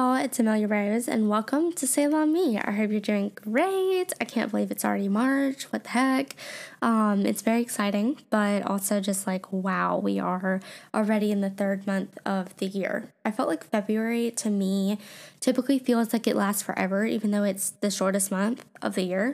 y'all, it's Amelia Rose, and welcome to Sail On Me. I hope you're doing great. I can't believe it's already March. What the heck? It's very exciting, but also just like, wow, we are already in the third month of the year. I felt like February, to me, typically feels like it lasts forever, even though it's the shortest month of the year.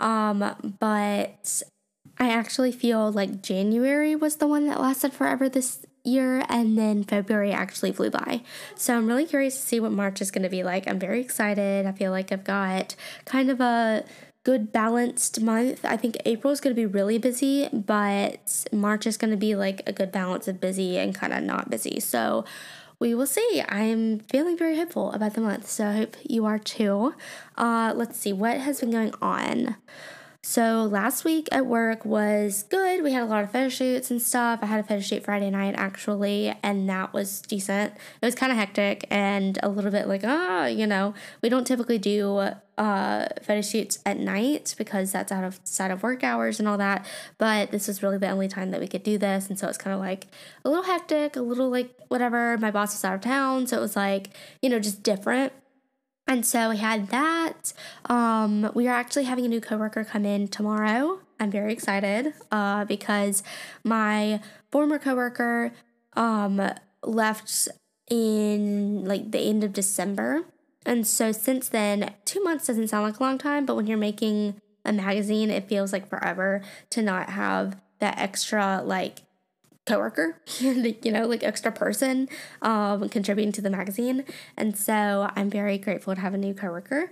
But I actually feel like January was the one that lasted forever this year, and then February actually flew by. So I'm really curious to see what March is going to be like. I'm very excited. I feel like I've got kind of a good balanced month. I think April is going to be really busy, but March is going to be like a good balance of busy and kind of not busy. So we will see. I'm feeling very hopeful about the month, so I hope you are too. Let's see what has been going on. So last week at work was good. We had a lot of photo shoots and stuff. I had a photo shoot Friday night actually, and that was decent. It was kind of hectic and a little bit like, we don't typically do photo shoots at night because that's outside of work hours and all that. But this was really the only time that we could do this, and so it's kind of like a little hectic, a little like whatever. My boss was out of town, so it was like, just different. And so we had that. We are actually having a new coworker come in tomorrow. I'm very excited because my former coworker left in like the end of December. And so since then, 2 months doesn't sound like a long time, but when you're making a magazine, it feels like forever to not have that extra like coworker, like extra person contributing to the magazine. And so I'm very grateful to have a new coworker.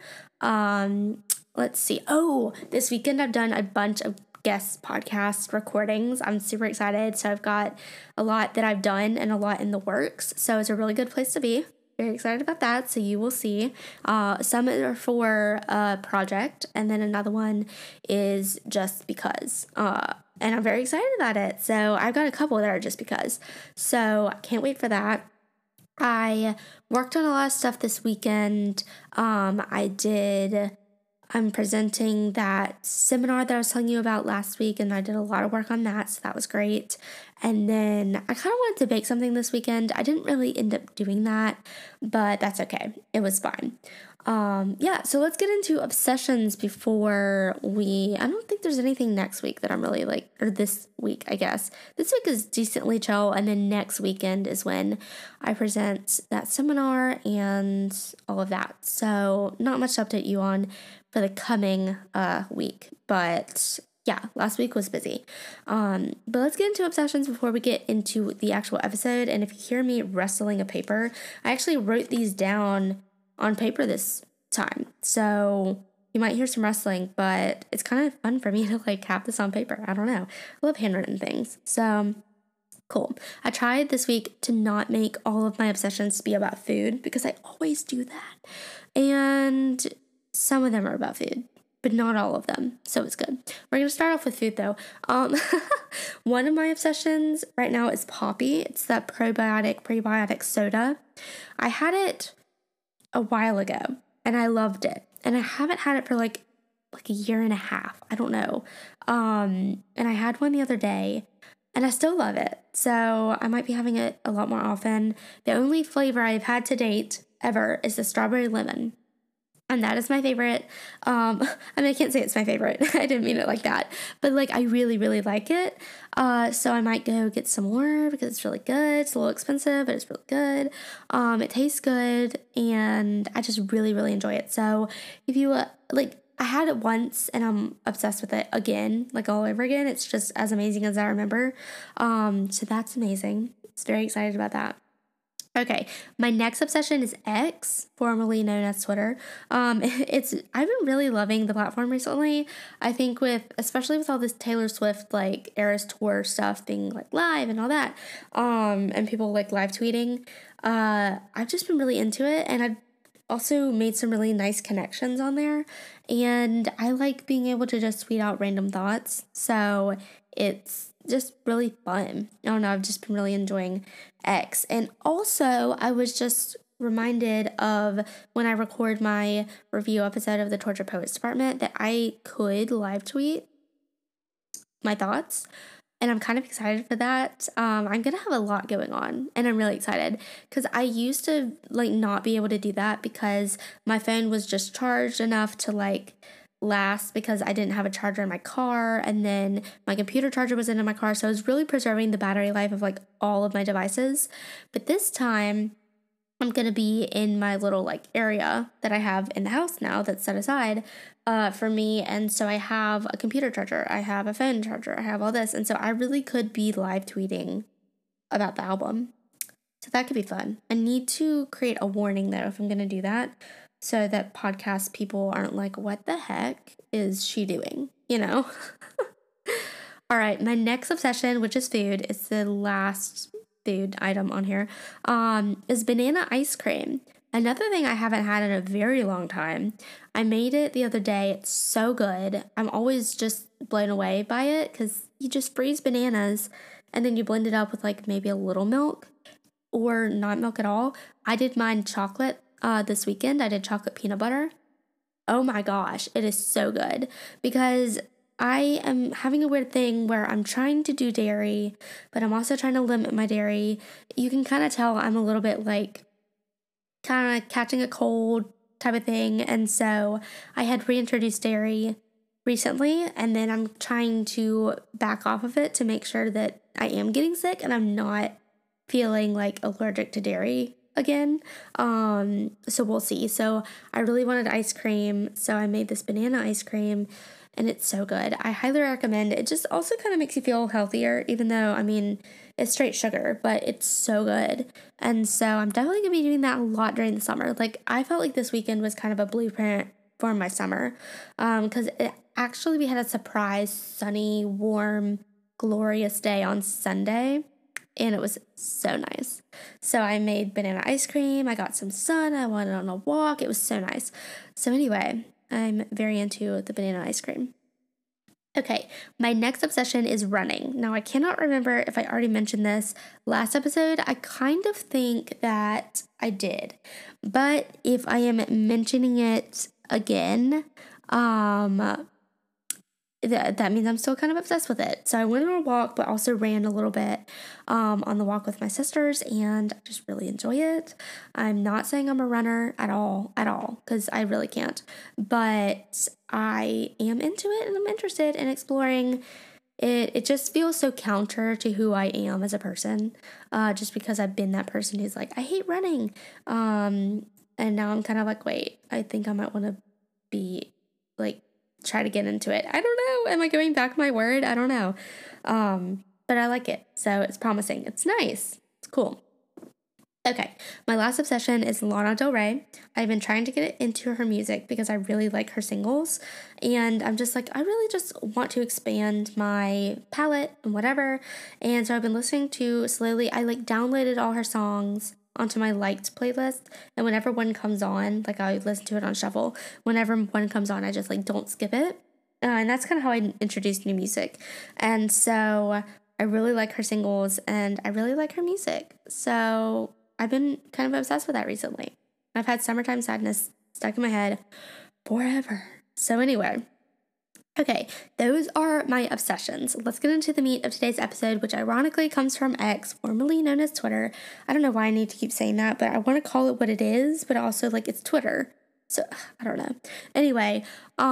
Let's see. Oh, this weekend I've done a bunch of guest podcast recordings. I'm super excited. So I've got a lot that I've done and a lot in the works. So it's a really good place to be. Very excited about that. So you will see. Some are for a project, and then another one is just because. And I'm very excited about it. So I've got a couple that are just because. So I can't wait for that. I worked on a lot of stuff this weekend. I'm presenting that seminar that I was telling you about last week, and I did a lot of work on that, so that was great. And then I kind of wanted to bake something this weekend. I didn't really end up doing that, but that's okay. It was fine. So let's get into obsessions before I don't think there's anything next week that I'm really like, or this week, I guess. This week is decently chill, and then next weekend is when I present that seminar and all of that. So not much to update you on for the coming week, but yeah, last week was busy. But let's get into obsessions before we get into the actual episode. And if you hear me rustling a paper, I actually wrote these down on paper this time. So you might hear some rustling, but it's kind of fun for me to like have this on paper. I don't know. I love handwritten things. So cool. I tried this week to not make all of my obsessions be about food because I always do that. And some of them are about food, but not all of them. So it's good. We're going to start off with food though. One of my obsessions right now is Poppi. It's that prebiotic soda. I had it a while ago and I loved it. And I haven't had it for like a year and a half. I don't know. And I had one the other day and I still love it. So I might be having it a lot more often. The only flavor I've had to date ever is the strawberry lemon. And that is my favorite. I can't say it's my favorite. I didn't mean it like that. But like, I really, really like it. So I might go get some more because it's really good. It's a little expensive, but it's really good. It tastes good, and I just really, really enjoy it. So if you I had it once, and I'm obsessed with it again, like all over again. It's just as amazing as I remember. So that's amazing. It's very excited about that. Okay, my next obsession is X, formerly known as Twitter. I've been really loving the platform recently. I think especially with all this Taylor Swift like Eras Tour stuff being like live and all that, and people like live tweeting. I've just been really into it, and I've also made some really nice connections on there. And I like being able to just tweet out random thoughts. So it's just really fun. I don't know, I've just been really enjoying X. And also, I was just reminded of when I record my review episode of the Tortured Poets Department that I could live tweet my thoughts. and I'm kind of excited for that. I'm gonna have a lot going on, and I'm really excited because I used to like not be able to do that because my phone was just charged enough to like last because I didn't have a charger in my car, and then my computer charger was in my car, so I was really preserving the battery life of like all of my devices. But this time I'm gonna be in my little like area that I have in the house now that's set aside for me. And so I have a computer charger, I have a phone charger, I have all this. And so I really could be live tweeting about the album. So that could be fun. I need to create a warning though if I'm gonna do that so that podcast people aren't like, what the heck is she doing? You know? All right, my next obsession, which is food, is the last food item on here, is banana ice cream. Another thing I haven't had in a very long time. I made it the other day. It's so good. I'm always just blown away by it because you just freeze bananas and then you blend it up with like maybe a little milk or not milk at all. I did mine chocolate this weekend. I did chocolate peanut butter. Oh my gosh, it is so good because I am having a weird thing where I'm trying to do dairy, but I'm also trying to limit my dairy. You can kind of tell I'm a little bit like kind of catching a cold type of thing. And so I had reintroduced dairy recently, and then I'm trying to back off of it to make sure that I am getting sick and I'm not feeling like allergic to dairy again. So we'll see. So I really wanted ice cream, so I made this banana ice cream and it's so good. I highly recommend it. It just also kind of makes you feel healthier, even though, I mean, it's straight sugar, but it's so good. And so I'm definitely gonna be doing that a lot during the summer. Like, I felt like this weekend was kind of a blueprint for my summer, because actually we had a surprise, sunny, warm, glorious day on Sunday, and it was so nice. So I made banana ice cream, I got some sun, I went on a walk, it was so nice. So anyway, I'm very into the banana ice cream. Okay, my next obsession is running. Now, I cannot remember if I already mentioned this last episode. I kind of think that I did. But if I am mentioning it again, that means I'm still kind of obsessed with it. So I went on a walk, but also ran a little bit on the walk with my sisters, and I just really enjoy it. I'm not saying I'm a runner at all, because I really can't. But I am into it, and I'm interested in exploring it. It just feels so counter to who I am as a person, just because I've been that person who's like, I hate running. And now I'm kind of like, wait, I think I might want to be like, try to get into it. I don't know. Am I going back my word? I don't know. But I like it. So it's promising. It's nice. It's cool. Okay, my last obsession is Lana Del Rey. I've been trying to get into her music because I really like her singles, and I'm just like, I really just want to expand my palette and whatever. And so I've been listening to slowly. I like downloaded all her songs onto my liked playlist, and whenever one comes on, like I listen to it on shuffle. Whenever one comes on, I just like don't skip it. And that's kind of how I introduced new music. And so I really like her singles and I really like her music. So I've been kind of obsessed with that recently. I've had Summertime Sadness stuck in my head forever. So anyway, okay, those are my obsessions. Let's get into the meat of today's episode, which ironically comes from X, formerly known as Twitter. I don't know why I need to keep saying that, but I want to call it what it is, but also like it's Twitter. So I don't know. Anyway,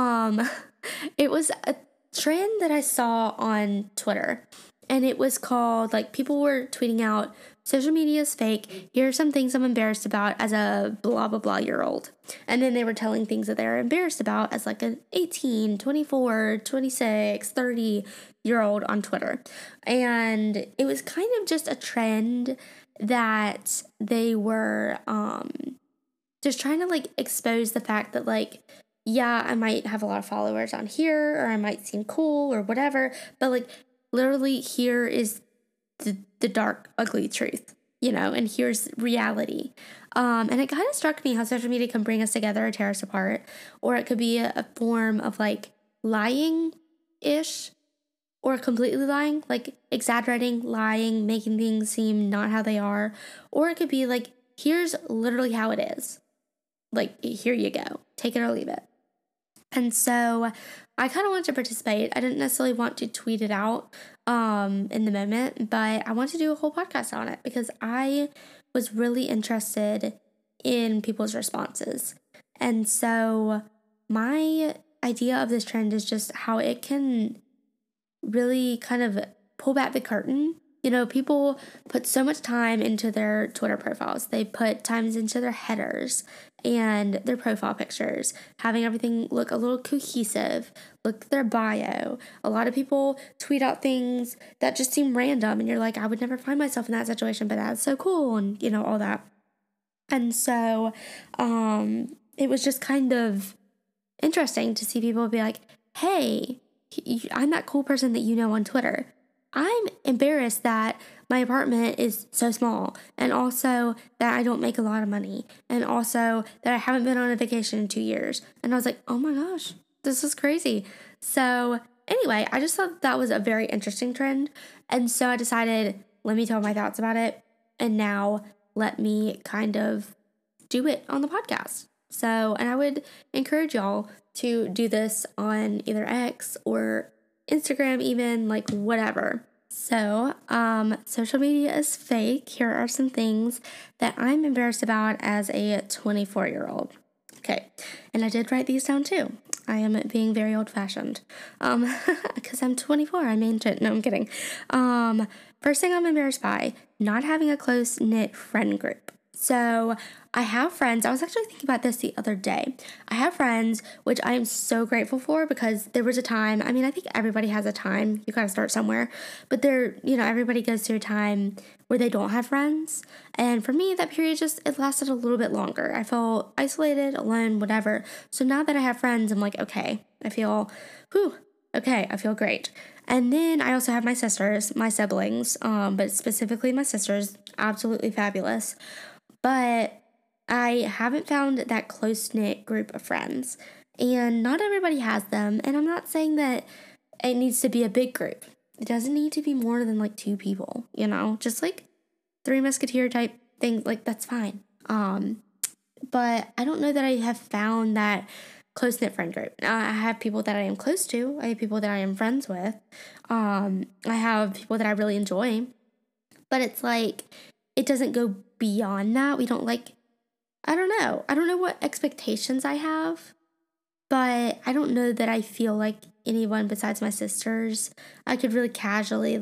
it was a trend that I saw on Twitter, and it was called, like, people were tweeting out, social media is fake. Here are some things I'm embarrassed about as a blah, blah, blah year old. And then they were telling things that they're embarrassed about as like an 18, 24, 26, 30-year-old on Twitter. And it was kind of just a trend that they were just trying to like expose the fact that like, yeah, I might have a lot of followers on here, or I might seem cool or whatever, but like literally here is the dark, ugly truth, you know, and here's reality. And it kind of struck me how social media can bring us together or tear us apart, or it could be a form of like lying-ish, or completely lying, like exaggerating, lying, making things seem not how they are, or it could be like, here's literally how it is. Like, here you go. Take it or leave it. And so I kind of want to participate. I didn't necessarily want to tweet it out in the moment, but I want to do a whole podcast on it because I was really interested in people's responses. And so my idea of this trend is just how it can really kind of pull back the curtain. People put so much time into their Twitter profiles. They put times into their headers and their profile pictures, having everything look a little cohesive, look their bio. A lot of people tweet out things that just seem random, and you're like, I would never find myself in that situation, but that's so cool, and all that. And so it was just kind of interesting to see people be like, hey, I'm that cool person that you know on Twitter. I'm embarrassed that my apartment is so small, and also that I don't make a lot of money, and also that I haven't been on a vacation in 2 years. And I was like, oh my gosh, this is crazy. So anyway, I just thought that was a very interesting trend. And so I decided, let me tell my thoughts about it. And now let me kind of do it on the podcast. So, and I would encourage y'all to do this on either X or Instagram, even, like, whatever. So, social media is fake. Here are some things that I'm embarrassed about as a 24-year-old. Okay, and I did write these down too. I am being very old-fashioned, because I'm 24. I'm ancient. No, I'm kidding. First thing I'm embarrassed by, not having a close-knit friend group. So I have friends. I was actually thinking about this the other day. I have friends, which I am so grateful for, because there was a time, I mean, I think everybody has a time. You got to start somewhere. But everybody goes through a time where they don't have friends. And for me, that period it lasted a little bit longer. I felt isolated, alone, whatever. So now that I have friends, I'm like, okay, I feel great. And then I also have my sisters, my siblings, but specifically my sisters, absolutely fabulous. But I haven't found that close-knit group of friends, and not everybody has them. And I'm not saying that it needs to be a big group. It doesn't need to be more than like 2 people, just like 3 Musketeer type things. Like, that's fine. But I don't know that I have found that close-knit friend group. I have people that I am close to. I have people that I am friends with. I have people that I really enjoy. But it's like, it doesn't go beyond that. We don't I don't know. I don't know what expectations I have, but I don't know that I feel like anyone besides my sisters I could really casually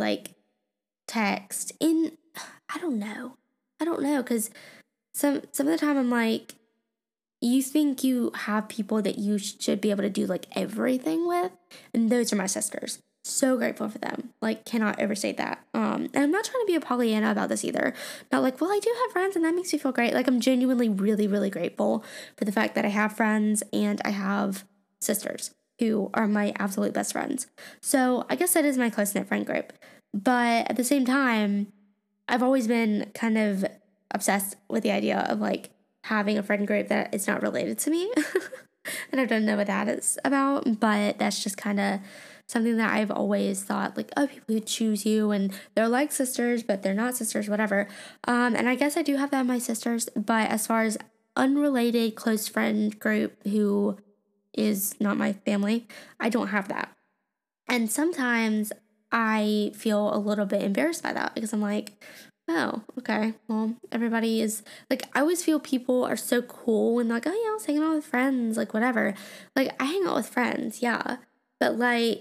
text in. I don't know, because some of the time I'm like, you think you have people that you should be able to do everything with, and those are my sisters. So grateful for them. Cannot overstate that. And I'm not trying to be a Pollyanna about this either. Not well, I do have friends and that makes me feel great. I'm genuinely really, really grateful for the fact that I have friends and I have sisters who are my absolute best friends. So I guess that is my close-knit friend group. But at the same time, I've always been kind of obsessed with the idea of having a friend group that is not related to me. And I don't know what that is about, but that's just kind of something that I've always thought, people who choose you and they're like sisters, but they're not sisters, whatever. And I guess I do have that in my sisters, but as far as unrelated close friend group who is not my family, I don't have that. And sometimes I feel a little bit embarrassed by that, because I'm like, oh, okay, well, everybody is, I always feel people are so cool and oh yeah, I was hanging out with friends, whatever. I hang out with friends, yeah, but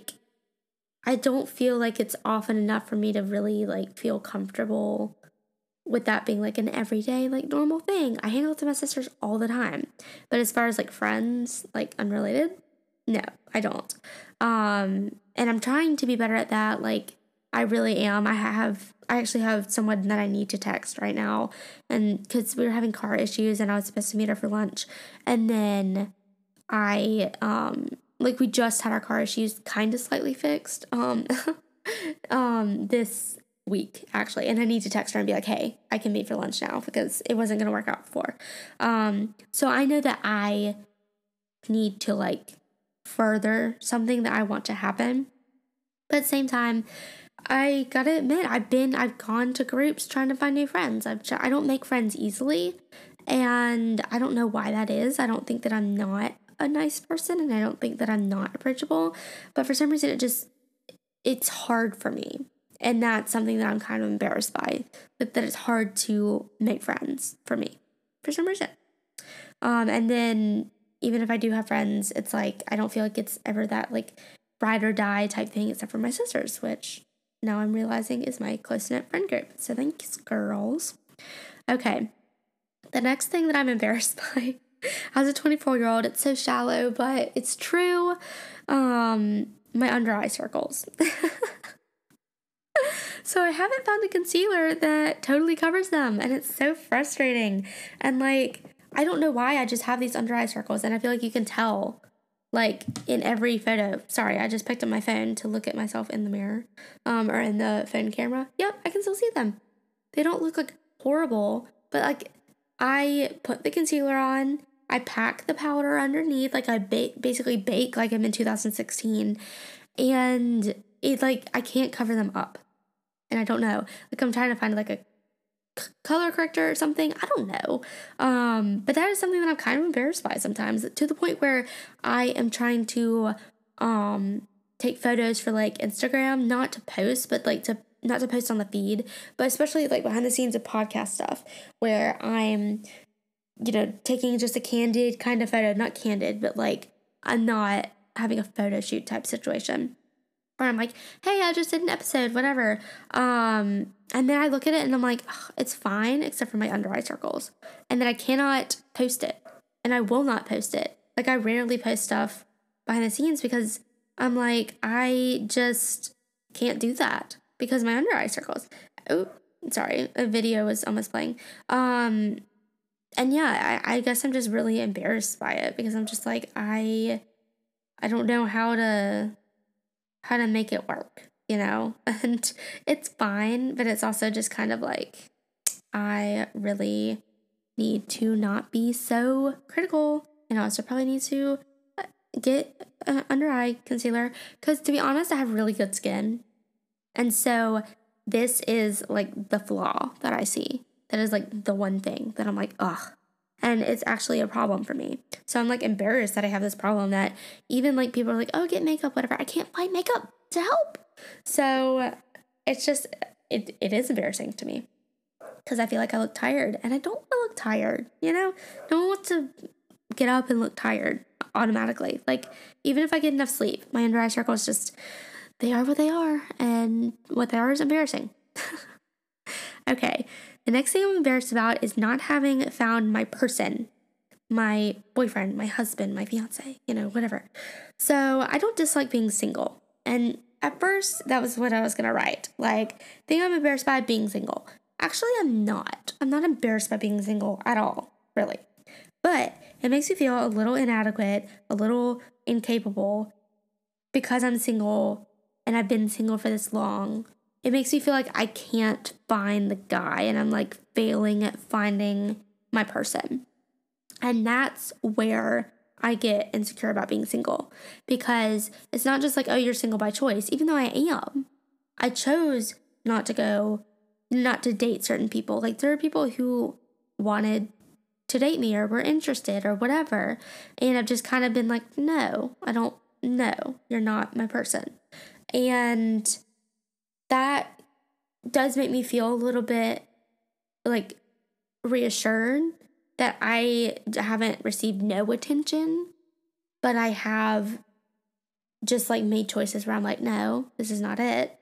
I don't feel like it's often enough for me to really feel comfortable with that being an everyday normal thing. I hang out with my sisters all the time, but as far as friends unrelated, no, I don't. And I'm trying to be better at that. I really am. I actually have someone that I need to text right now, and because we were having car issues and I was supposed to meet her for lunch, and then I we just had our car issues kind of slightly fixed this week actually, and I need to text her and be like, hey, I can meet for lunch now, because it wasn't gonna work out before. So I know that I need to further something that I want to happen, but at the same time, I gotta admit, I've gone to groups trying to find new friends. I don't make friends easily, and I don't know why that is. I don't think that I'm not a nice person, and I don't think that I'm not approachable, but for some reason it's hard for me. And that's something that I'm kind of embarrassed by, that it's hard to make friends for me for some reason. And then even if I do have friends, it's like I don't feel like it's ever that like ride or die type thing, except for my sisters, which now I'm realizing is my close-knit friend group. So thanks, girls. Okay. The next thing that I'm embarrassed by as a 24-year-old, it's so shallow, but it's true. My under eye circles. So I haven't found a concealer that totally covers them, and it's so frustrating. And like, I don't know why I just have these under eye circles, and I feel like you can tell, like, in every photo. Sorry, I just picked up my phone to look at myself in the mirror, or in the phone camera. Yep, I can still see them. They don't look like horrible, but like, I put the concealer on, I pack the powder underneath, like I basically bake like I'm in 2016, and it like, I can't cover them up. And I don't know, like I'm trying to find like a color corrector or something. I don't know. But that is something that I'm kind of embarrassed by sometimes, to the point where I am trying to take photos for like Instagram, not to post, but like not to post on the feed, but especially like behind the scenes of podcast stuff where I'm, taking just a candid kind of photo, not candid, but like I'm not having a photo shoot type situation. Or I'm like, hey, I just did an episode, whatever. And then I look at it and I'm like, it's fine, except for my under eye circles. And then I cannot post it. And I will not post it. Like, I rarely post stuff behind the scenes because I'm like, I just can't do that because my under eye circles. Oh, sorry, a video was almost playing. And yeah, I guess I'm just really embarrassed by it because I'm just like, I don't know how to make it work, and it's fine, but it's also just kind of like, I really need to not be so critical, and also probably need to get under eye concealer, because to be honest, I have really good skin, and so this is like the flaw that I see, that is like the one thing that I'm like, ugh. And it's actually a problem for me. So I'm like embarrassed that I have this problem, that even like people are like, oh, get makeup, whatever. I can't find makeup to help. So it's just, it is embarrassing to me because I feel like I look tired, and I don't want to look tired, No one wants to get up and look tired automatically. Like, even if I get enough sleep, my under eye circles just, they are what they are, and what they are is embarrassing. Okay. The next thing I'm embarrassed about is not having found my person, my boyfriend, my husband, my fiance, whatever. So I don't dislike being single. And at first, that was what I was going to write. Like, thing I'm embarrassed by being single. Actually, I'm not. I'm not embarrassed by being single at all, really. But it makes me feel a little inadequate, a little incapable, because I'm single and I've been single for this long. It makes me feel like I can't find the guy, and I'm like failing at finding my person. And that's where I get insecure about being single, because it's not just like, oh, you're single by choice, even though I am. I chose not to date certain people. Like, there are people who wanted to date me or were interested or whatever. And I've just kind of been like, no, you're not my person. And that does make me feel a little bit like reassured that I haven't received no attention, but I have just like made choices where I'm like, no, this is not it.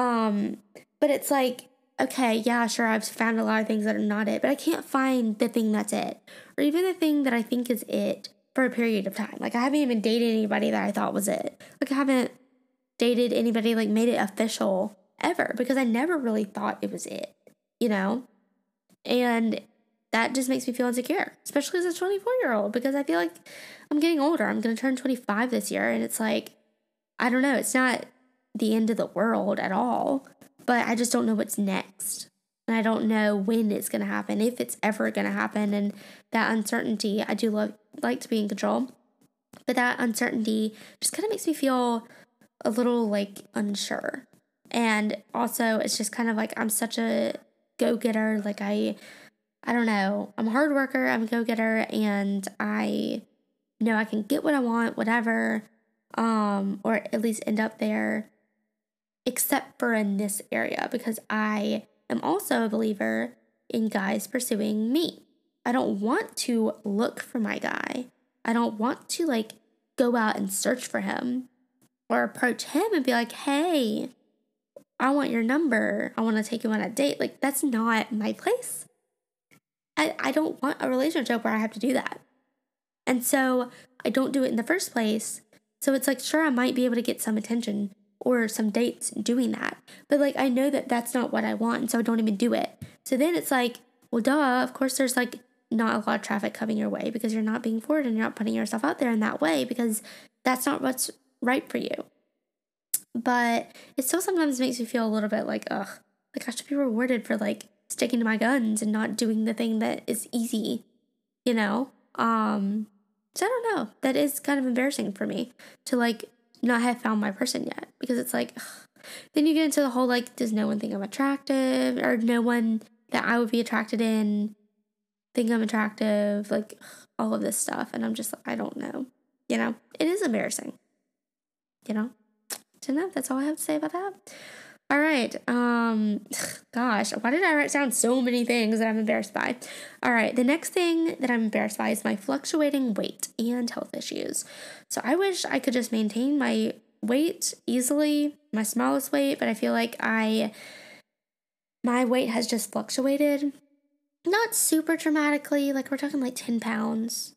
But it's like, okay, yeah, sure, I've found a lot of things that are not it, but I can't find the thing that's it, or even the thing that I think is it for a period of time. Like, I haven't even dated anybody that I thought was it. Like, I haven't dated anybody, like, made it official ever, because I never really thought it was it, And that just makes me feel insecure, especially as a 24-year-old, because I feel like I'm getting older. I'm going to turn 25 this year, and it's like, I don't know, it's not the end of the world at all, but I just don't know what's next. And I don't know when it's going to happen, if it's ever going to happen. And that uncertainty, I do like to be in control, but that uncertainty just kind of makes me feel a little like unsure. And also, it's just kind of like, I'm such a go-getter. Like, I don't know, I'm a hard worker, I'm a go-getter, and I know I can get what I want, whatever, or at least end up there, except for in this area, because I am also a believer in guys pursuing me. I don't want to look for my guy. I don't want to like go out and search for him or approach him and be like, hey, I want your number. I want to take you on a date. Like, that's not my place. I don't want a relationship where I have to do that. And so I don't do it in the first place. So it's like, sure, I might be able to get some attention or some dates doing that. But like, I know that that's not what I want. And so I don't even do it. So then it's like, well, duh, of course there's like not a lot of traffic coming your way because you're not being forward and you're not putting yourself out there in that way because that's not what's right for you. But it still sometimes makes me feel a little bit like, ugh, like I should be rewarded for like sticking to my guns and not doing the thing that is easy, you know? So I don't know. That is kind of embarrassing for me to like not have found my person yet because it's like, ugh. Then you get into the whole like, does no one think I'm attractive or no one that I would be attracted in think I'm attractive? Like ugh, all of this stuff. And I'm just, I don't know, you know, it is embarrassing, you know? So no, that's all I have to say about that. All right. Gosh, why did I write down so many things that I'm embarrassed by? All right. The next thing that I'm embarrassed by is my fluctuating weight and health issues. So I wish I could just maintain my weight easily, my smallest weight, but I feel like my weight has just fluctuated. Not super dramatically, like we're talking like 10 pounds,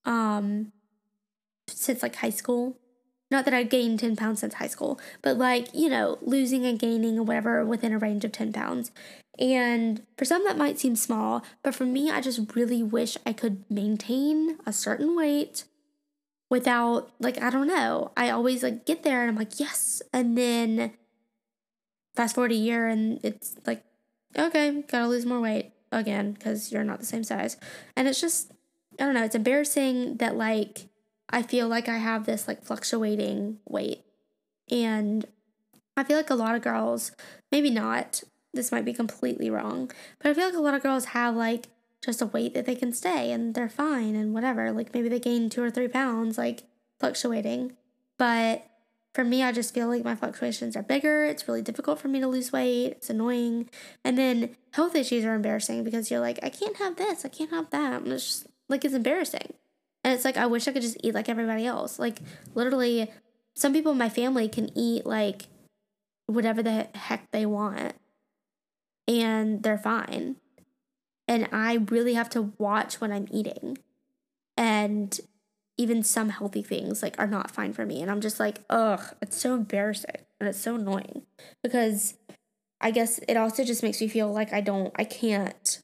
since like high school. Not that I gained 10 pounds since high school, but like, you know, losing and gaining or whatever within a range of 10 pounds. And for some that might seem small, but for me, I just really wish I could maintain a certain weight without, like, I don't know. I always like get there and I'm like, yes. And then fast forward a year and it's like, okay, gotta lose more weight again because you're not the same size. And it's just, I don't know, it's embarrassing that like, I feel like I have this like fluctuating weight. And I feel like a lot of girls, maybe not, this might be completely wrong, but I feel like a lot of girls have like just a weight that they can stay and they're fine and whatever. Like maybe they gain 2 or 3 pounds, like fluctuating. But for me, I just feel like my fluctuations are bigger. It's really difficult for me to lose weight. It's annoying. And then health issues are embarrassing because you're like, I can't have this, I can't have that. And it's just like, it's embarrassing. And it's like, I wish I could just eat like everybody else. Like, literally, some people in my family can eat like whatever the heck they want. And they're fine. And I really have to watch what I'm eating. And even some healthy things like are not fine for me. And I'm just like, ugh, it's so embarrassing. And it's so annoying. Because I guess it also just makes me feel like I can't.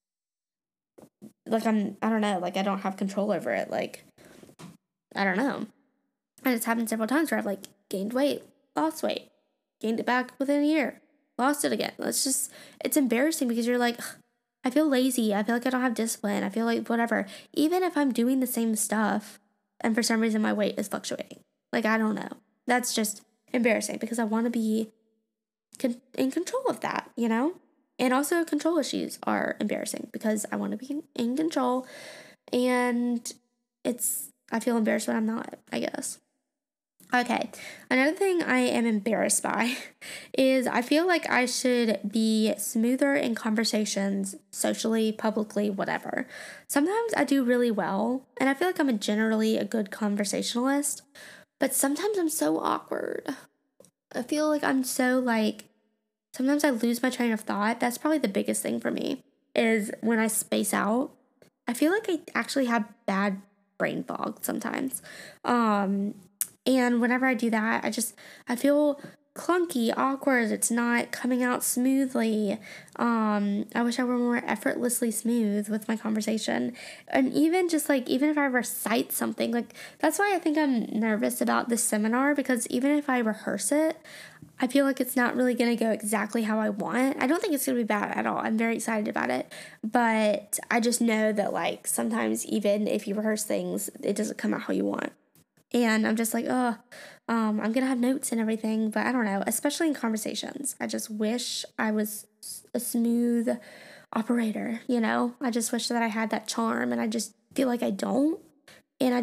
Like I don't know, like I don't have control over it. Like, I don't know. And it's happened several times where I've like gained weight, lost weight, gained it back within a year, lost it again. It's embarrassing because you're like, ugh, I feel lazy. I feel like I don't have discipline. I feel like whatever. Even if I'm doing the same stuff and for some reason my weight is fluctuating. Like, I don't know. That's just embarrassing because I want to be in control of that, you know? And also control issues are embarrassing because I want to be in control and I feel embarrassed when I'm not, I guess. Okay, another thing I am embarrassed by is I feel like I should be smoother in conversations, socially, publicly, whatever. Sometimes I do really well, and I feel like I'm generally a good conversationalist, but sometimes I'm so awkward. I feel like I'm so like, sometimes I lose my train of thought. That's probably the biggest thing for me is when I space out. I feel like I actually have bad brain fog sometimes. And whenever I do that, I feel clunky, awkward. It's not coming out smoothly. I wish I were more effortlessly smooth with my conversation. And even just like, even if I recite something, like that's why I think I'm nervous about this seminar because even if I rehearse it, I feel like it's not really going to go exactly how I want. I don't think it's going to be bad at all. I'm very excited about it. But I just know that like sometimes even if you rehearse things, it doesn't come out how you want. And I'm just like, I'm going to have notes and everything, but I don't know, especially in conversations. I just wish I was a smooth operator, you know? I just wish that I had that charm and I just feel like I don't. And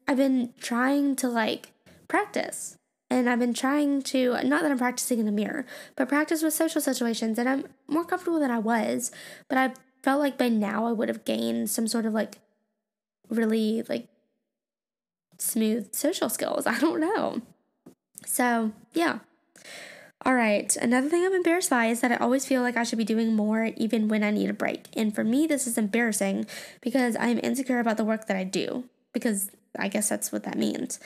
I've been trying to like practice. And I've been trying to, not that I'm practicing in the mirror, but practice with social situations. And I'm more comfortable than I was. But I felt like by now I would have gained some sort of like really like smooth social skills. I don't know. So, yeah. All right. Another thing I'm embarrassed by is that I always feel like I should be doing more even when I need a break. And for me, this is embarrassing because I'm insecure about the work that I do, because I guess that's what that means.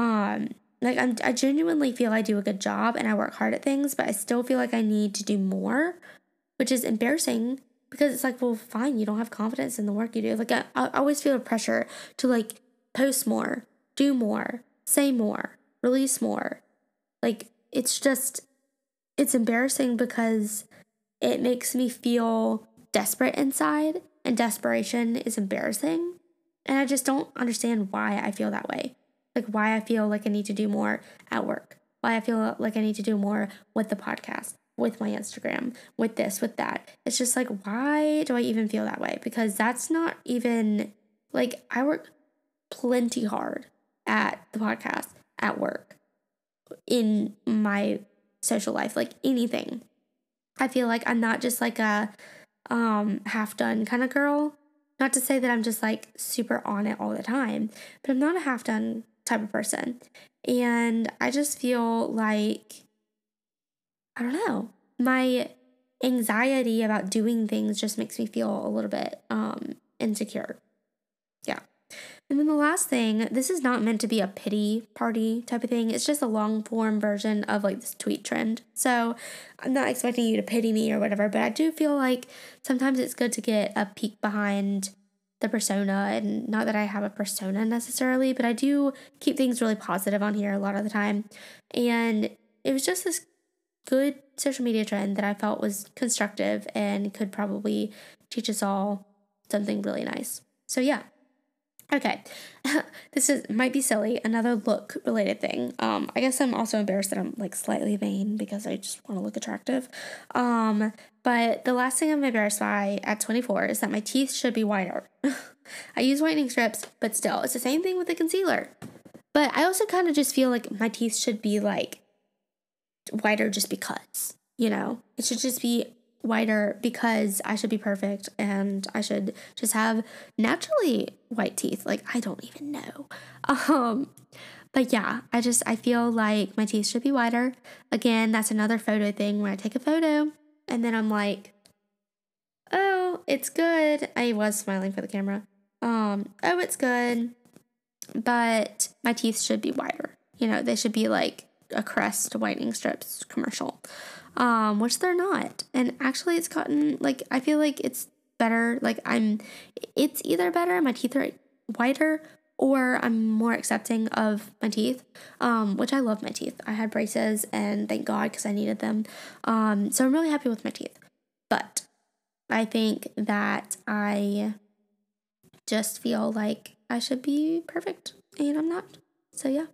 I genuinely feel I do a good job and I work hard at things, but I still feel like I need to do more, which is embarrassing because it's like, well, fine, you don't have confidence in the work you do. Like, I always feel the pressure to like post more, do more, say more, release more. Like, it's embarrassing because it makes me feel desperate inside, and desperation is embarrassing. And I just don't understand why I feel that way. Like, why I feel like I need to do more at work, why I feel like I need to do more with the podcast, with my Instagram, with this, with that. It's just like, why do I even feel that way? Because that's not even, like, I work plenty hard at the podcast, at work, in my social life, like anything. I feel like I'm not just like a half done kind of girl. Not to say that I'm just like super on it all the time, but I'm not a half done type of person. And I just feel like, I don't know, my anxiety about doing things just makes me feel a little bit insecure. Yeah. And then the last thing, this is not meant to be a pity party type of thing. It's just a long form version of like this tweet trend. So I'm not expecting you to pity me or whatever, but I do feel like sometimes it's good to get a peek behind the persona. And not that I have a persona necessarily, but I do keep things really positive on here a lot of the time. And it was just this good social media trend that I felt was constructive and could probably teach us all something really nice. So yeah. Okay, might be silly. Another look related thing. I guess I'm also embarrassed that I'm like slightly vain because I just want to look attractive. But the last thing I'm embarrassed by at 24 is that my teeth should be whiter. I use whitening strips, but still, it's the same thing with the concealer. But I also kind of just feel like my teeth should be like whiter just because, it should just be whiter because I should be perfect and I should just have naturally white teeth. Like, I don't even know. But yeah, I feel like my teeth should be whiter. Again, that's another photo thing where I take a photo and then I'm like, oh, it's good. I was smiling for the camera. Oh, it's good. But my teeth should be whiter. They should be like a Crest whitening strips commercial, which they're not. And actually it's gotten, like, I feel like it's better. Like, it's either better, my teeth are whiter, or I'm more accepting of my teeth, which I love my teeth. I had braces and thank God, because I needed them. So I'm really happy with my teeth. But I think that I just feel like I should be perfect and I'm not. So yeah.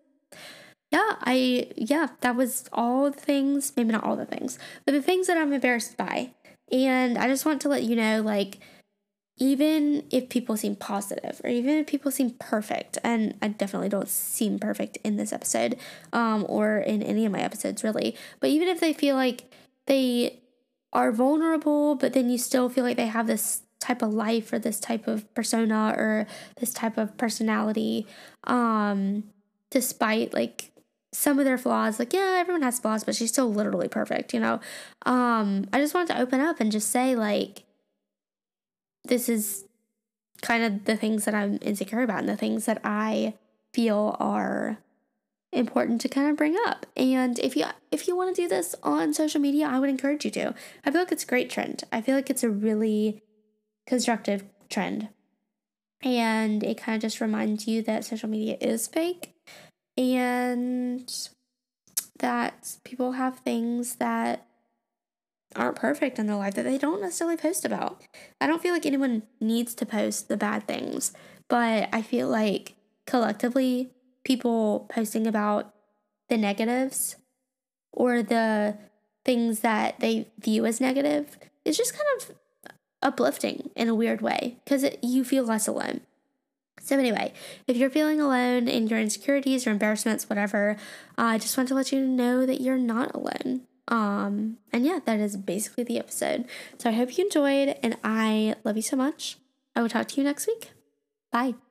That was all the things, maybe not all the things, but the things that I'm embarrassed by. And I just want to let you know, like, even if people seem positive or even if people seem perfect, and I definitely don't seem perfect in this episode, or in any of my episodes really, but even if they feel like they are vulnerable, but then you still feel like they have this type of life or this type of persona or this type of personality, despite like some of their flaws, like, yeah, everyone has flaws, but she's still literally perfect, I just wanted to open up and just say, like, this is kind of the things that I'm insecure about and the things that I feel are important to kind of bring up. And if you want to do this on social media, I would encourage you to. I feel like it's a great trend. I feel like it's a really constructive trend. And it kind of just reminds you that social media is fake and that people have things that aren't perfect in their life that they don't necessarily post about. I don't feel like anyone needs to post the bad things, but I feel like collectively people posting about the negatives or the things that they view as negative is just kind of uplifting in a weird way because you feel less alone. So anyway, if you're feeling alone in your insecurities or embarrassments, whatever, I just want to let you know that you're not alone. And yeah, that is basically the episode. So I hope you enjoyed, and I love you so much. I will talk to you next week. Bye.